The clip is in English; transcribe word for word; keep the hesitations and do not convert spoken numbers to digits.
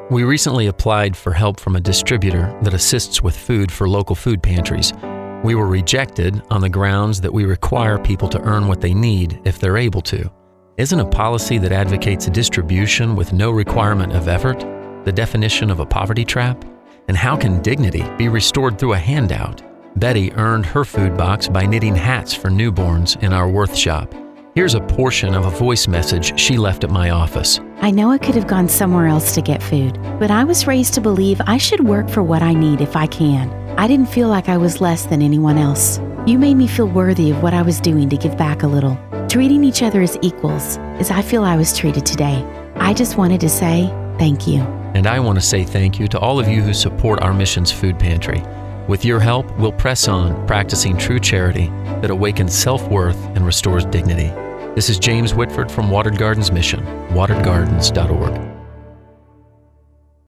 We recently applied for help from a distributor that assists with food for local food pantries. We were rejected on the grounds that we require people to earn what they need if they're able to. Isn't a policy that advocates a distribution with no requirement of effort the definition of a poverty trap? And how can dignity be restored through a handout? Betty earned her food box by knitting hats for newborns in our Worth shop. Here's a portion of a voice message she left at my office. I know I could have gone somewhere else to get food, but I was raised to believe I should work for what I need if I can. I didn't feel like I was less than anyone else. You made me feel worthy of what I was doing to give back a little, treating each other as equals, as I feel I was treated today. I just wanted to say thank you. And I want to say thank you to all of you who support our mission's food pantry. With your help, we'll press on, practicing true charity that awakens self-worth and restores dignity. This is James Whitford from Watered Gardens Mission, watered gardens dot org.